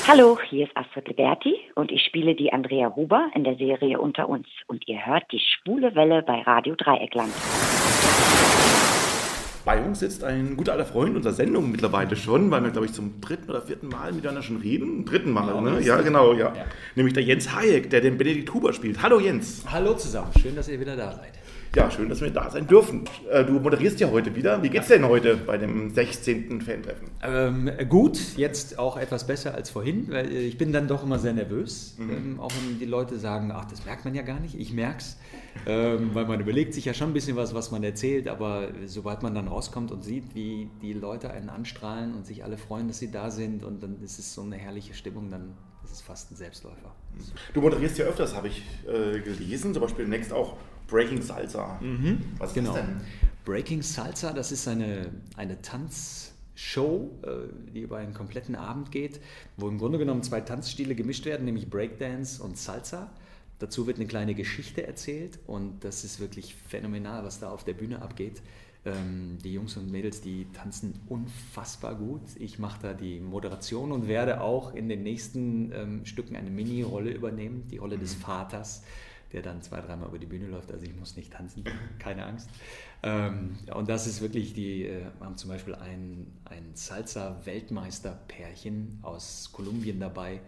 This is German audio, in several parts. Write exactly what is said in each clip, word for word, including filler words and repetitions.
Hallo, hier ist Astrid Liberti und ich spiele die Andrea Huber in der Serie Unter uns. Und ihr hört die schwule Welle bei Radio Dreieckland. Bei uns sitzt ein guter alter Freund unserer Sendung mittlerweile schon, weil wir, glaube ich, zum dritten oder vierten Mal miteinander schon reden. Dritten Mal, genau, ne? Ja, genau, ja. ja. Nämlich der Jens Hayek, der den Benedikt Huber spielt. Hallo Jens. Hallo zusammen, schön, dass ihr wieder da seid. Ja, schön, dass wir da sein dürfen. Du moderierst ja heute wieder. Wie geht's denn heute bei dem sechzehnten Fan-Treffen? Ähm, gut, jetzt auch etwas besser als vorhin, weil ich bin dann doch immer sehr nervös. Mhm. Ähm, auch wenn die Leute sagen, ach, das merkt man ja gar nicht. Ich merk's, ähm, weil man überlegt sich ja schon ein bisschen was, was man erzählt, aber sobald man dann rauskommt und sieht, wie die Leute einen anstrahlen und sich alle freuen, dass sie da sind und dann ist es so eine herrliche Stimmung, dann ist es fast ein Selbstläufer. Du moderierst ja öfters, habe ich äh, gelesen, zum Beispiel demnächst auch Breaking Salsa. Mhm, Was genau. ist das denn? Breaking Salsa, das ist eine, eine Tanzshow, äh, die über einen kompletten Abend geht, wo im Grunde genommen zwei Tanzstile gemischt werden, nämlich Breakdance und Salsa. Dazu wird eine kleine Geschichte erzählt und das ist wirklich phänomenal, was da auf der Bühne abgeht. Ähm, die Jungs und Mädels, die tanzen unfassbar gut. Ich mache da die Moderation und werde auch in den nächsten ähm, Stücken eine Mini-Rolle übernehmen, die Rolle des Vaters, der dann zwei, dreimal über die Bühne läuft. Also ich muss nicht tanzen, keine Angst. Ähm, und das ist wirklich, die äh, haben zum Beispiel ein, ein Salsa-Weltmeister-Pärchen aus Kolumbien dabei.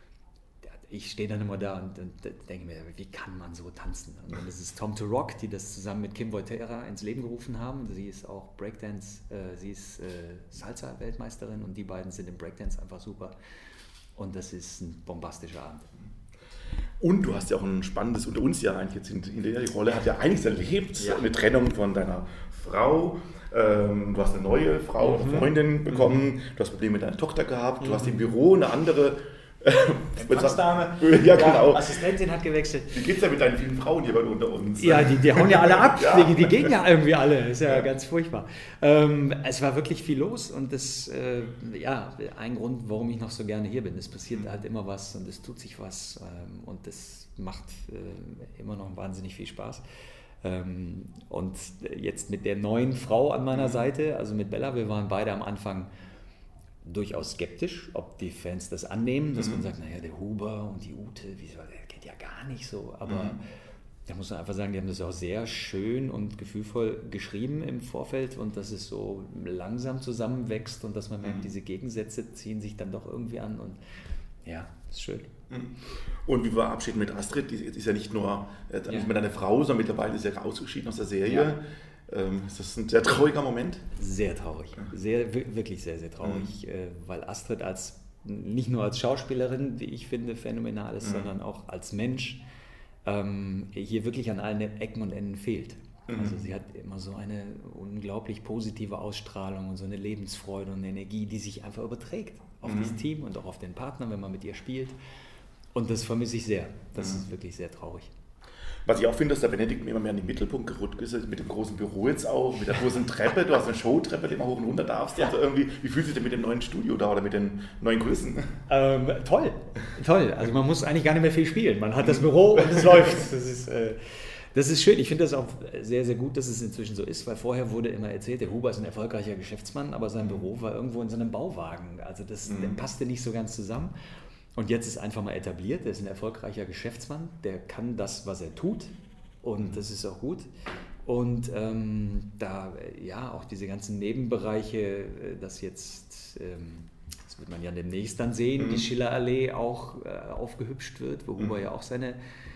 Ich stehe dann immer da und, und denke mir, wie kann man so tanzen? Und dann ist es Tom to Rock, die das zusammen mit Kim Volterra ins Leben gerufen haben. Sie ist auch Breakdance, äh, sie ist äh, Salsa-Weltmeisterin und die beiden sind im Breakdance einfach super. Und das ist ein bombastischer Abend. Und du hast ja auch ein spannendes, unter uns ja eigentlich jetzt in, in der Rolle, hat ja einiges erlebt, ja. Eine Trennung von deiner Frau, ähm, du hast eine neue Frau, mhm. eine Freundin bekommen, mhm. du hast Probleme mit deiner Tochter gehabt, mhm. du hast im Büro eine andere Empfangsdame, ja, genau. Ja, Assistentin hat gewechselt. Wie geht's denn mit deinen vielen Frauen hier unter uns? Ja, die, die hauen ja alle ab, ja. die, die gehen ja irgendwie alle, das ist ja, ja. ganz furchtbar. Ähm, es war wirklich viel los und das, äh, ja, ein Grund, warum ich noch so gerne hier bin. Es passiert mhm. halt immer was und es tut sich was ähm, und das macht äh, immer noch wahnsinnig viel Spaß. Ähm, und jetzt mit der neuen Frau an meiner mhm. Seite, also mit Bella, wir waren beide am Anfang durchaus skeptisch, ob die Fans das annehmen, dass mhm. man sagt, naja, der Huber und die Ute, wieso, der geht ja gar nicht so, aber mhm. da muss man einfach sagen, die haben das auch sehr schön und gefühlvoll geschrieben im Vorfeld und dass es so langsam zusammenwächst und dass man merkt, mhm. diese Gegensätze ziehen sich dann doch irgendwie an und ja, ist schön. Und wie war Abschied mit Astrid? Die ist ja nicht nur äh, ja. nicht mehr deine Frau, sondern mittlerweile ist sie ja ausgeschieden aus der Serie. Ja. Ähm, ist das ein sehr trauriger Moment? Sehr traurig, sehr, wirklich sehr, sehr traurig, mhm. äh, weil Astrid als, nicht nur als Schauspielerin, wie ich finde, phänomenal ist, mhm. sondern auch als Mensch ähm, hier wirklich an allen Ecken und Enden fehlt. Mhm. Also sie hat immer so eine unglaublich positive Ausstrahlung und so eine Lebensfreude und Energie, die sich einfach überträgt auf mhm. das Team und auch auf den Partner, wenn man mit ihr spielt. Und das vermisse ich sehr. Das mhm. ist wirklich sehr traurig. Was ich auch finde, dass der Benedikt immer mehr in den Mittelpunkt gerückt ist, mit dem großen Büro jetzt auch, mit der großen Treppe. Du hast eine Showtreppe, die man hoch und runter darfst. Ja. Also irgendwie, wie fühlst du dich denn mit dem neuen Studio da oder mit den neuen Größen? Ähm, toll, toll. Also man muss eigentlich gar nicht mehr viel spielen. Man hat das Büro und es läuft. Das ist, äh, das ist schön. Ich finde das auch sehr, sehr gut, dass es inzwischen so ist, weil vorher wurde immer erzählt, der Huber ist ein erfolgreicher Geschäftsmann, aber sein Büro war irgendwo in so einem Bauwagen. Also das mhm. der passte nicht so ganz zusammen. Und jetzt ist einfach mal etabliert, er ist ein erfolgreicher Geschäftsmann, der kann das, was er tut und das ist auch gut. Und ähm, da, ja, auch diese ganzen Nebenbereiche, das jetzt, ähm, das wird man ja demnächst dann sehen, mhm. die Schillerallee auch äh, aufgehübscht wird, wo mhm. Huber ja auch seine,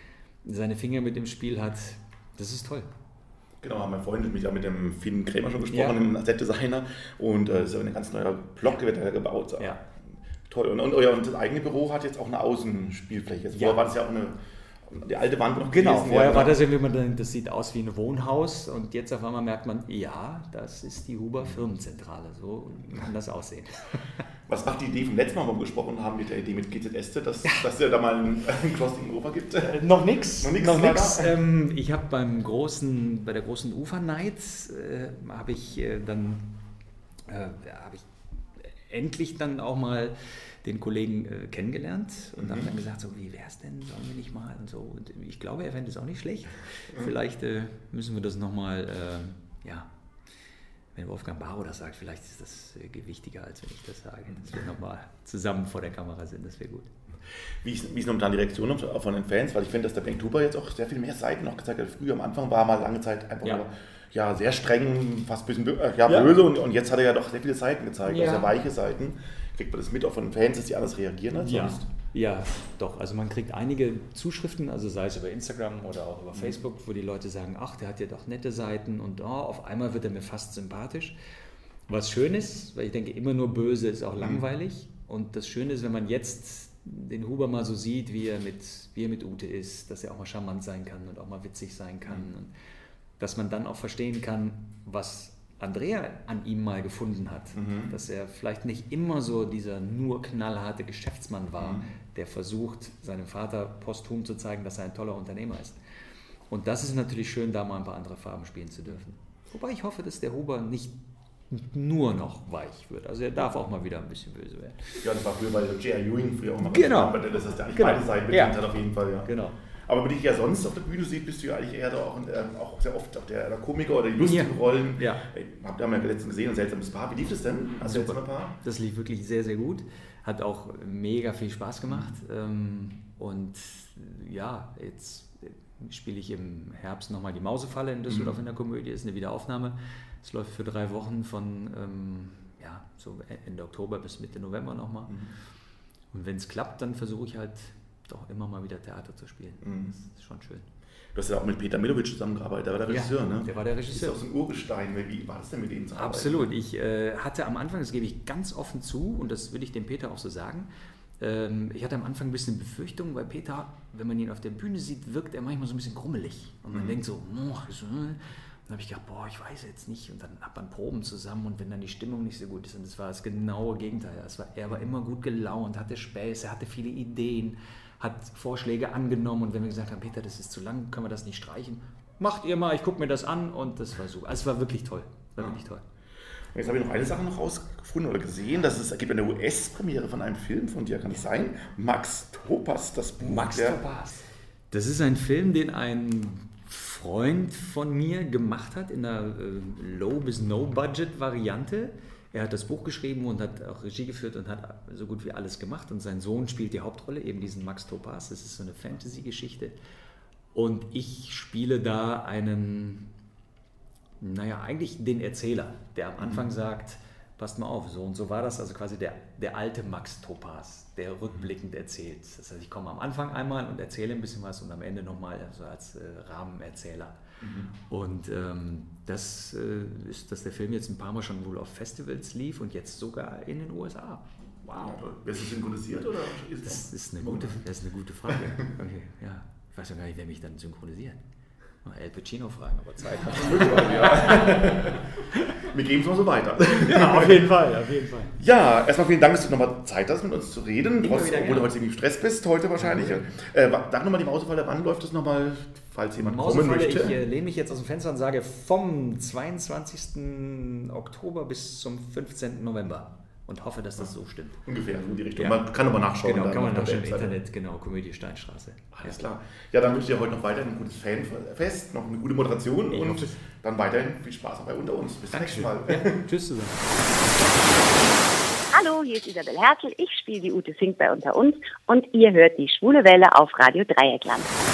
seine Finger mit im Spiel hat, das ist toll. Genau, haben wir vorhin mit, ja, mit dem Finn Krämer schon gesprochen, ja. dem Set-Designer und es äh, ist ein ganz neuer Block wird da gebaut. So. Ja. Toll. Und, und euer und das eigene Büro hat jetzt auch eine Außenspielfläche. Also vorher ja. war das ja auch eine, die alte Wand noch Genau, gewesen. vorher ja, war das irgendwie, man denkt, das sieht aus wie ein Wohnhaus und jetzt auf einmal merkt man, ja, das ist die Huber Firmenzentrale. So kann das aussehen. Was macht die Idee vom letzten Mal, wo wir gesprochen haben, mit der Idee mit G Z S, dass es ja. da mal ein, ein Crossing Over gibt? Äh, noch nichts. Noch nichts. Noch nix. Ähm, ich habe beim großen, bei der großen Ufer Nights äh, habe ich äh, dann äh, habe ich endlich dann auch mal den Kollegen äh, kennengelernt und mhm. haben dann gesagt, so, wie wäre es denn, sollen wir nicht mal und so. Und ich glaube, er fände es auch nicht schlecht. Mhm. Vielleicht äh, müssen wir das nochmal äh, ja, wenn Wolfgang Barrow das sagt, vielleicht ist das gewichtiger, als wenn ich das sage, dass wir nochmal zusammen vor der Kamera sind, das wäre gut. Wie ist, wie ist momentan die Reaktion von den Fans? Weil ich finde, dass der Bengt Huber jetzt auch sehr viel mehr Seiten noch gezeigt hat. Früher am Anfang war er mal lange Zeit einfach ja. nur ja, sehr streng, fast ein bisschen bö- ja, ja. böse und, und jetzt hat er ja doch sehr viele Seiten gezeigt, ja. also sehr weiche Seiten. Kriegt man das mit auch von den Fans, dass die anders reagieren als ja. sonst? Ja, doch. Also man kriegt einige Zuschriften, also sei es über Instagram oder auch über mhm. Facebook, wo die Leute sagen, ach, der hat ja doch nette Seiten und oh, auf einmal wird er mir fast sympathisch. Was schön ist, weil ich denke, immer nur böse ist auch mhm. langweilig. Und das Schöne ist, wenn man jetzt den Huber mal so sieht, wie er mit, wie er mit Ute ist, dass er auch mal charmant sein kann und auch mal witzig sein kann. Mhm. Und dass man dann auch verstehen kann, was Andrea an ihm mal gefunden hat. Mhm. Dass er vielleicht nicht immer so dieser nur knallharte Geschäftsmann war, mhm. der versucht, seinem Vater posthum zu zeigen, dass er ein toller Unternehmer ist. Und das ist natürlich schön, da mal ein paar andere Farben spielen zu dürfen. Wobei ich hoffe, dass der Huber nicht nur noch weich wird. Also er darf auch mal wieder ein bisschen böse werden. Ja, das war früher bei J R. Ewing früher auch mal genau. ganz das ist ja eigentlich genau. beide Seiten bedient ja. hat auf jeden Fall. Ja. Genau. Aber wenn dich ja sonst auf der Bühne sieht, bist du ja eigentlich eher da auch, ähm, auch sehr oft auch der, der Komiker oder die lustigen ja. Rollen. Ja. Habt ihr ja letztens gesehen, ein seltsames Paar. Wie lief das denn? Hast du jetzt ein Paar? Das lief wirklich sehr, sehr gut. Hat auch mega viel Spaß gemacht. Mhm. Und ja, jetzt spiele ich im Herbst nochmal die Mausefalle in Düsseldorf mhm. in der Komödie. Das ist eine Wiederaufnahme. Es läuft für drei Wochen von ähm, ja, so Ende Oktober bis Mitte November nochmal. Mhm. Und wenn es klappt, dann versuche ich halt doch immer mal wieder Theater zu spielen. Mhm. Das ist schon schön. Du hast ja auch mit Peter Milovic zusammengearbeitet, der war der Regisseur, ja, ne? Der war der Regisseur. Das ist auch so ein Urgestein. Wie war das denn mit ihm zu arbeiten? Absolut. Ich äh, hatte am Anfang, das gebe ich ganz offen zu, und das will ich dem Peter auch so sagen, ähm, ich hatte am Anfang ein bisschen Befürchtung, weil Peter, wenn man ihn auf der Bühne sieht, wirkt er manchmal so ein bisschen grummelig. Und man mhm. denkt so, oh, so, dann habe ich gedacht, boah, ich weiß jetzt nicht. Und dann hat man Proben zusammen und wenn dann die Stimmung nicht so gut ist. Und das war das genaue Gegenteil. Das war, er war immer gut gelaunt, hatte Späße, er hatte viele Ideen, hat Vorschläge angenommen. Und wenn wir gesagt haben, Peter, das ist zu lang, können wir das nicht streichen? Macht ihr mal, ich gucke mir das an. Und das war so. Also es war wirklich toll. War ja. wirklich toll. Jetzt habe ich noch eine Sache noch rausgefunden oder gesehen, dass es gibt eine U S-Premiere von einem Film von dir, kann das sein? Max Topas, das Buch. Max Topas. Das ist ein Film, den ein Freund von mir gemacht hat in einer äh, Low- bis No-Budget-Variante. Er hat das Buch geschrieben und hat auch Regie geführt und hat so gut wie alles gemacht. Und sein Sohn spielt die Hauptrolle, eben diesen Max Topas. Das ist so eine Fantasy-Geschichte. Und ich spiele da einen, naja, eigentlich den Erzähler, der am Anfang mhm. sagt, passt mal auf, so und so war das. Also quasi der, der alte Max Topas, der rückblickend erzählt. Das heißt, ich komme am Anfang einmal und erzähle ein bisschen was und am Ende nochmal also als äh, Rahmenerzähler. Mhm. Und ähm, das äh, ist, dass der Film jetzt ein paar Mal schon wohl auf Festivals lief und jetzt sogar in den U S A. Wow. Wirst du synchronisiert oder ist das? Das ist eine gute, das ist eine gute Frage. Okay, ja. Ich weiß ja gar nicht, wer mich dann synchronisiert. Al Pacino fragen, aber Zeit hat Wir geben es mal so weiter. Ja, auf jeden Fall, auf jeden Fall. Ja, erstmal vielen Dank, dass du nochmal Zeit hast, mit uns zu reden. Trotz, obwohl du heute ziemlich Stress bist, heute wahrscheinlich. Ja, äh, sag nochmal die Mausefalle, wann läuft das nochmal, falls jemand kommen möchte? Ich äh, lehne mich jetzt aus dem Fenster und sage vom zweiundzwanzigsten Oktober bis zum fünfzehnten November. Und hoffe, dass das so stimmt. Ungefähr, in die Richtung. Ja. Man kann aber nachschauen. Genau, kann man nachschauen im Internet, genau, Komödie Steinstraße. Alles ja. klar. Ja, dann wünsche ich dir heute noch weiterhin ein gutes Fanfest, noch eine gute Moderation ich und dann weiterhin viel Spaß auch bei Unter uns. Bis zum nächsten Mal. Ja. Tschüss zusammen. Hallo, hier ist Isabel Hertel. Ich spiele die Ute Fink bei Unter uns und ihr hört die Schwule Welle auf Radio Dreieckland.